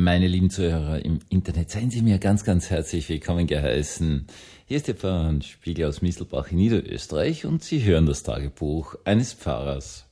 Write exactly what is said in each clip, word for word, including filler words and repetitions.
Meine lieben Zuhörer im Internet, seien Sie mir ganz, ganz herzlich willkommen geheißen. Hier ist der Pfarrer Spiegel aus Misselbach in Niederösterreich und Sie hören das Tagebuch eines Pfarrers.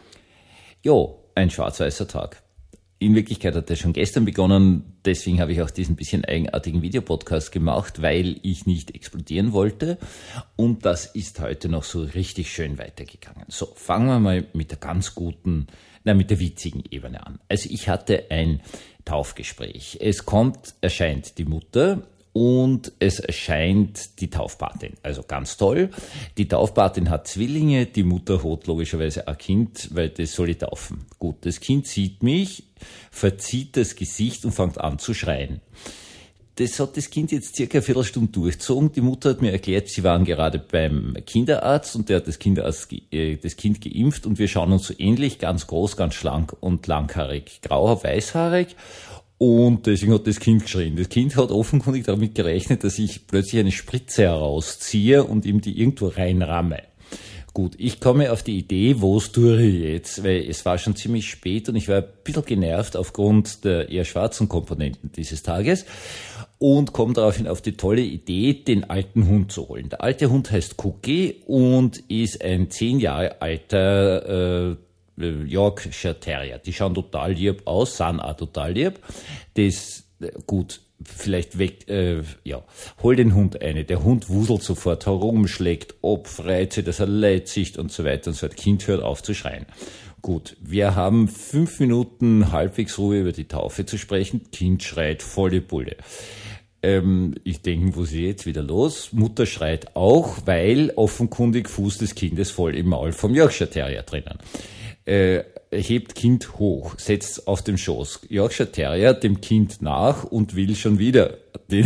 Jo, ein schwarz-weißer Tag. In Wirklichkeit hat er schon gestern begonnen, deswegen habe ich auch diesen bisschen eigenartigen Videopodcast gemacht, weil ich nicht explodieren wollte. Und das ist heute noch so richtig schön weitergegangen. So, fangen wir mal mit der ganz guten, na, mit der witzigen Ebene an. Also ich hatte ein Taufgespräch. Es kommt, erscheint die Mutter und es erscheint die Taufpatin. Also ganz toll. Die Taufpatin hat Zwillinge, die Mutter hat logischerweise ein Kind, weil das soll ich taufen. Gut, das Kind sieht mich, verzieht das Gesicht und fängt an zu schreien. Das hat das Kind jetzt circa eine Viertelstunde durchgezogen. Die Mutter hat mir erklärt, sie waren gerade beim Kinderarzt und der hat das, Kinderarzt, äh, das Kind geimpft und wir schauen uns so ähnlich, ganz groß, ganz schlank und langhaarig, grauer, weißhaarig. Und deswegen hat das Kind geschrien. Das Kind hat offenkundig damit gerechnet, dass ich plötzlich eine Spritze herausziehe und ihm die irgendwo reinramme. Gut, ich komme auf die Idee, was tue ich jetzt? Weil es war schon ziemlich spät und ich war ein bisschen genervt aufgrund der eher schwarzen Komponenten dieses Tages und komme daraufhin auf die tolle Idee, den alten Hund zu holen. Der alte Hund heißt Cookie und ist ein zehn Jahre alter äh, Yorkshire Terrier. Die schauen total lieb aus, sind auch total lieb. Das, gut, vielleicht weg, äh, ja, hol den Hund eine. Der Hund wuselt sofort herum, schlägt ab, freit sich, dass er leid sich und so weiter und so weiter. Kind hört auf zu schreien. Gut, wir haben fünf Minuten halbwegs Ruhe über die Taufe zu sprechen. Kind schreit volle Bulle. Ähm, ich denke, wo ist jetzt wieder los? Mutter schreit auch, weil offenkundig Fuß des Kindes voll im Maul vom Yorkshire Terrier drinnen. Äh, hebt Kind hoch, setzt auf dem Schoß. Yorkshire Terrier dem Kind nach und will schon wieder den,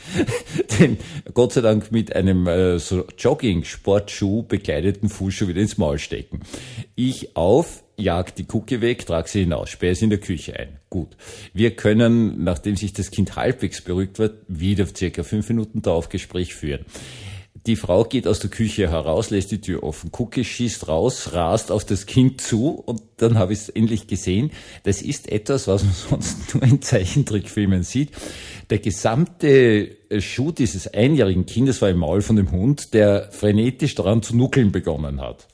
den Gott sei Dank mit einem äh, so Jogging-Sportschuh bekleideten Fuß schon wieder ins Maul stecken. Ich auf, jag die Cookie weg, trage sie hinaus, sperre sie in der Küche ein. Gut. Wir können, nachdem sich das Kind halbwegs beruhigt wird, wieder circa fünf Minuten Taufgespräch führen. Die Frau geht aus der Küche heraus, lässt die Tür offen. Cookie schießt raus, rast auf das Kind zu und dann habe ich es endlich gesehen. Das ist etwas, was man sonst nur in Zeichentrickfilmen sieht. Der gesamte Schuh dieses einjährigen Kindes war im Maul von dem Hund, der frenetisch daran zu nuckeln begonnen hat.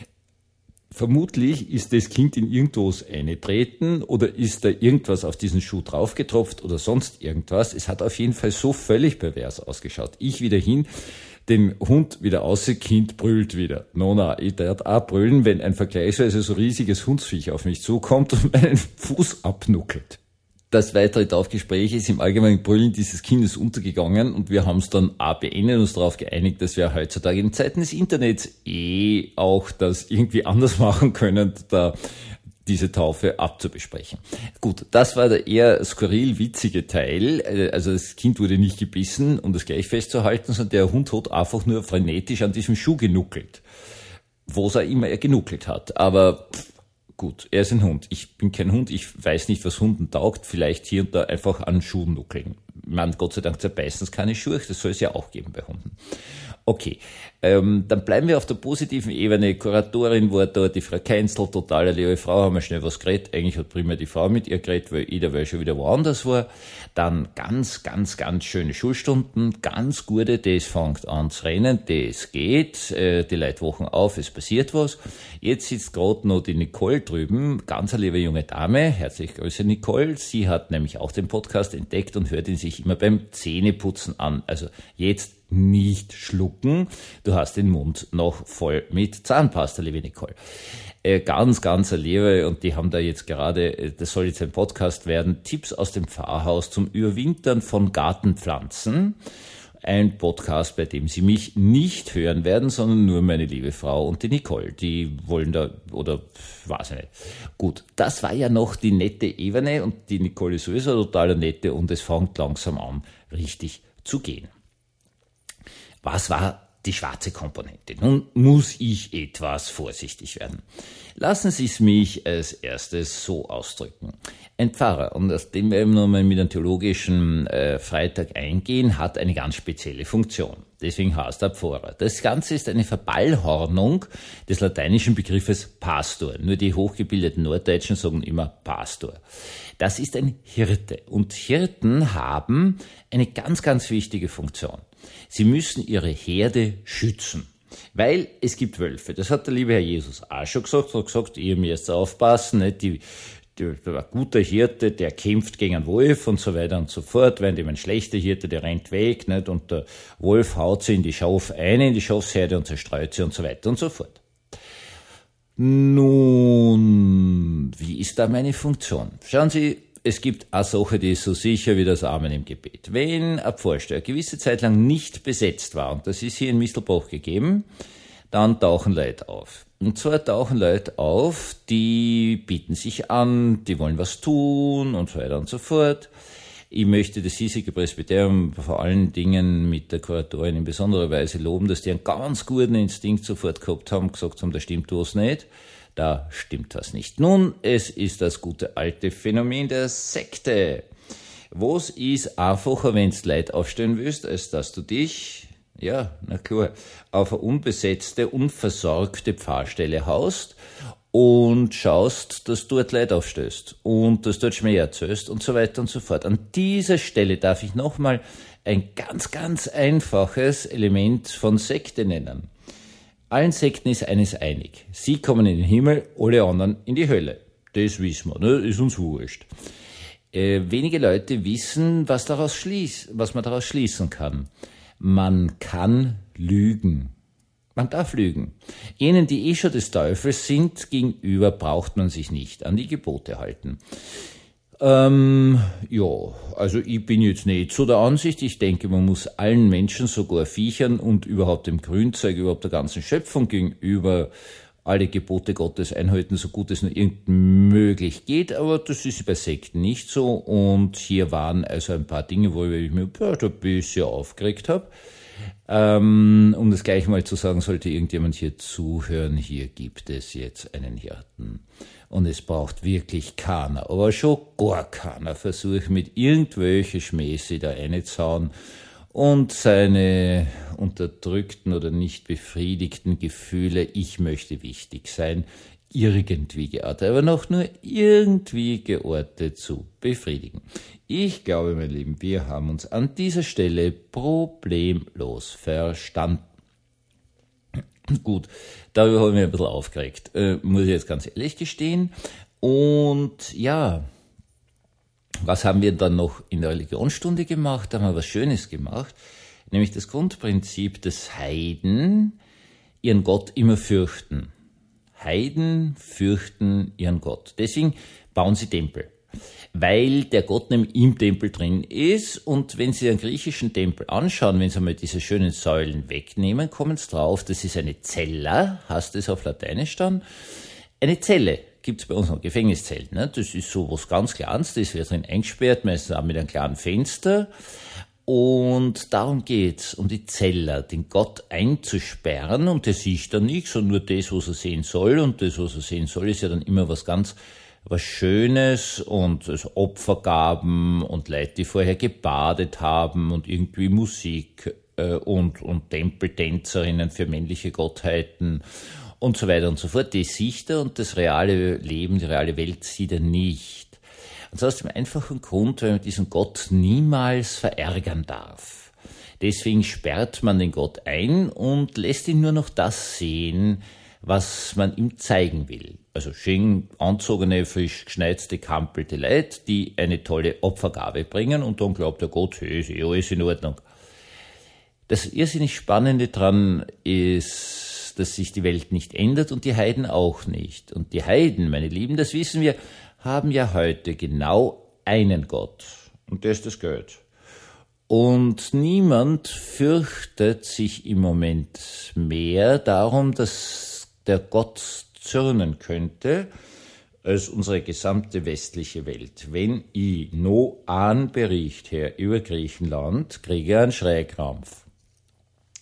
Vermutlich ist das Kind in irgendwas eingetreten oder ist da irgendwas auf diesen Schuh draufgetropft oder sonst irgendwas. Es hat auf jeden Fall so völlig pervers ausgeschaut. Ich wieder hin, den Hund wieder raus, Kind brüllt wieder. No, na, ich darf auch brüllen, wenn ein vergleichsweise so riesiges Hundsviech auf mich zukommt und meinen Fuß abnuckelt. Das weitere Taufgespräch ist im allgemeinen Brüllen dieses Kindes untergegangen und wir haben es dann auch beendet und uns darauf geeinigt, dass wir heutzutage in Zeiten des Internets eh auch das irgendwie anders machen können, da diese Taufe abzubesprechen. Gut, das war der eher skurril witzige Teil. Also das Kind wurde nicht gebissen, um das gleich festzuhalten, sondern der Hund hat einfach nur frenetisch an diesem Schuh genuckelt. Wo es auch immer er genuckelt hat. Aber pff, gut, er ist ein Hund. Ich bin kein Hund. Ich weiß nicht, was Hunden taugt. Vielleicht hier und da einfach an Schuhen nuckeln. Man, Gott sei Dank zerbeißen es keine Schuhe. Das soll es ja auch geben bei Hunden. Okay, ähm, dann bleiben wir auf der positiven Ebene. Kuratorin war da, die Frau Keinzel, total eine liebe Frau, haben wir schnell was geredet. Eigentlich hat primär die Frau mit ihr geredet, weil jeder weil schon wieder woanders war. Dann ganz, ganz, ganz schöne Schulstunden, ganz gute, das fängt an zu rennen, das geht, äh, die Leute wachen auf, es passiert was. Jetzt sitzt gerade noch die Nicole drüben, ganz eine liebe junge Dame, herzliche Grüße Nicole. Sie hat nämlich auch den Podcast entdeckt und hört ihn sich immer beim Zähneputzen an. Also jetzt nicht schlucken, du hast den Mund noch voll mit Zahnpasta, liebe Nicole. Äh, ganz, ganz eine Liebe und die haben da jetzt gerade, das soll jetzt ein Podcast werden, Tipps aus dem Pfarrhaus zum Überwintern von Gartenpflanzen. Ein Podcast, bei dem Sie mich nicht hören werden, sondern nur meine liebe Frau und die Nicole. Die wollen da, oder weiß ich nicht. Gut, das war ja noch die nette Ebene und die Nicole ist sowieso total nette und es fängt langsam an, richtig zu gehen. Was war die schwarze Komponente. Nun muss ich etwas vorsichtig werden. Lassen Sie es mich als erstes so ausdrücken. Ein Pfarrer, und aus dem wir eben nochmal mit einem theologischen äh, Freitag eingehen, hat eine ganz spezielle Funktion. Deswegen heißt er Pfarrer. Das Ganze ist eine Verballhornung des lateinischen Begriffes Pastor. Nur die hochgebildeten Norddeutschen sagen immer Pastor. Das ist ein Hirte. Und Hirten haben eine ganz, ganz wichtige Funktion. Sie müssen ihre Herde schützen. Weil es gibt Wölfe. Das hat der liebe Herr Jesus auch schon gesagt. Er hat gesagt, ihr müsst aufpassen, nicht? Die Der, ein guter Hirte, der kämpft gegen einen Wolf und so weiter und so fort, während eben ein schlechter Hirte, der rennt weg, nicht? Und der Wolf haut sie in die Schaf ein, in die Schafsherde und zerstreut sie und so weiter und so fort. Nun, wie ist da meine Funktion? Schauen Sie, es gibt eine Sache, die ist so sicher wie das Amen im Gebet. Wenn ein Pfarrstall eine gewisse Zeit lang nicht besetzt war, und das ist hier in Mistelbach gegeben, dann tauchen Leute auf. Und zwar tauchen Leute auf, die bieten sich an, die wollen was tun und so weiter und so fort. Ich möchte das hiesige Presbyterium vor allen Dingen mit der Kuratorin in besonderer Weise loben, dass die einen ganz guten Instinkt sofort gehabt haben, gesagt haben, da stimmt was nicht, da stimmt was nicht. Nun, es ist das gute alte Phänomen der Sekte. Was ist einfacher, wenn du Leute aufstellen willst, als dass du dich... Ja, na klar, auf eine unbesetzte, unversorgte Pfarrstelle haust und schaust, dass du dort Leute aufstößt und dass du dort Schmäh erzählst und so weiter und so fort. An dieser Stelle darf ich nochmal ein ganz, ganz einfaches Element von Sekte nennen. Allen Sekten ist eines einig. Sie kommen in den Himmel, alle anderen in die Hölle. Das wissen wir, ne? Ist uns wurscht. Äh, wenige Leute wissen, was daraus schließ, was man daraus schließen kann. Man kann lügen. Man darf lügen. Jenen, die eh schon des Teufels sind, gegenüber braucht man sich nicht an die Gebote halten. Ähm, ja, also ich bin jetzt nicht so der Ansicht. Ich denke, man muss allen Menschen, sogar Viechern und überhaupt dem Grünzeug, überhaupt der ganzen Schöpfung gegenüber alle Gebote Gottes einhalten, so gut es nur irgend möglich geht, aber das ist bei Sekten nicht so und hier waren also ein paar Dinge, wo ich mich ja, ein bisschen aufgeregt habe. Ähm, um das gleich mal zu sagen, sollte irgendjemand hier zuhören, hier gibt es jetzt einen Hirten und es braucht wirklich keiner, aber schon gar keiner Versuch mit irgendwelche Schmähse da reinzuhauen und seine unterdrückten oder nicht befriedigten Gefühle, ich möchte wichtig sein, irgendwie geortet, aber noch nur irgendwie geortet zu befriedigen. Ich glaube, mein Lieben, wir haben uns an dieser Stelle problemlos verstanden. Gut, darüber habe ich mich ein bisschen aufgeregt, äh, muss ich jetzt ganz ehrlich gestehen. Und ja, was haben wir dann noch in der Religionsstunde gemacht? Da haben wir was Schönes gemacht, nämlich das Grundprinzip des Heiden ihren Gott immer fürchten. Heiden fürchten ihren Gott. Deswegen bauen sie Tempel, weil der Gott nämlich im Tempel drin ist. Und wenn Sie den griechischen Tempel anschauen, wenn Sie mal diese schönen Säulen wegnehmen, kommen Sie drauf, das ist eine Cella, heißt es auf Lateinisch dann, eine Zelle. Gibt's bei uns noch Gefängniszelt, ne? Das ist so was ganz Kleines, das wird drin eingesperrt, meistens auch mit einem kleinen Fenster. Und darum geht's, um die Zeller, den Gott einzusperren, und der sieht dann nichts und nur das, was er sehen soll. Und das, was er sehen soll, ist ja dann immer was ganz, was Schönes und also Opfergaben und Leute, die vorher gebadet haben und irgendwie Musik äh, und, und Tempeltänzerinnen für männliche Gottheiten und so weiter und so fort. Die sieht er und das reale Leben, die reale Welt sieht er nicht. Und zwar aus dem einfachen Grund, weil man diesen Gott niemals verärgern darf. Deswegen sperrt man den Gott ein und lässt ihn nur noch das sehen, was man ihm zeigen will. Also schön anzogene, frisch geschneizte, kampelte Leute, die eine tolle Opfergabe bringen, und dann glaubt der Gott, hey, ist eh alles in Ordnung. Das irrsinnig Spannende dran ist, dass sich die Welt nicht ändert und die Heiden auch nicht. Und die Heiden, meine Lieben, das wissen wir, haben ja heute genau einen Gott. Und der ist das Geld. Und niemand fürchtet sich im Moment mehr darum, dass der Gott zürnen könnte, als unsere gesamte westliche Welt. Wenn ich noch einen Bericht her über Griechenland, kriege ich einen Schreikrampf.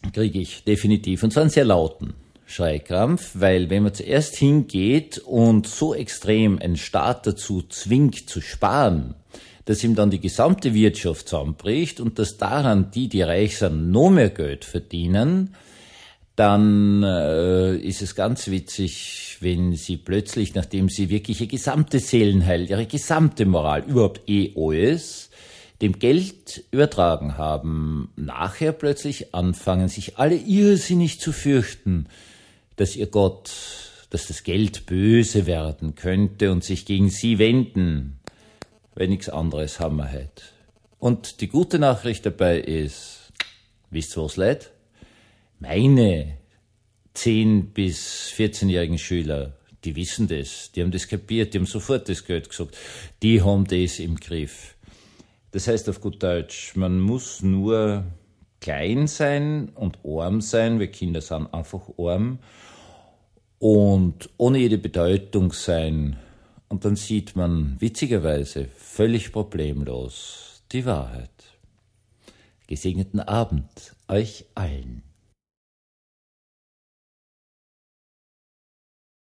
kriege ich definitiv, und zwar einen sehr lauten Schreikrampf, weil wenn man zuerst hingeht und so extrem einen Staat dazu zwingt zu sparen, dass ihm dann die gesamte Wirtschaft zusammenbricht und dass daran die, die reich sind, noch mehr Geld verdienen, dann äh, ist es ganz witzig, wenn sie plötzlich, nachdem sie wirklich ihr gesamtes Seelenheil, ihre gesamte Moral, überhaupt eh alles, dem Geld übertragen haben, nachher plötzlich anfangen, sich alle irrsinnig zu fürchten, dass ihr Gott, dass das Geld böse werden könnte und sich gegen sie wenden, weil nichts anderes haben wir heute. Und die gute Nachricht dabei ist, wisst ihr was, Leute? Meine zehn- bis vierzehnjährigen Schüler, die wissen das, die haben das kapiert, die haben sofort das Geld gesagt, die haben das im Griff. Das heißt auf gut Deutsch, man muss nur klein sein und arm sein, weil Kinder sind einfach arm, und ohne jede Bedeutung sein. Und dann sieht man witzigerweise völlig problemlos die Wahrheit. Gesegneten Abend euch allen.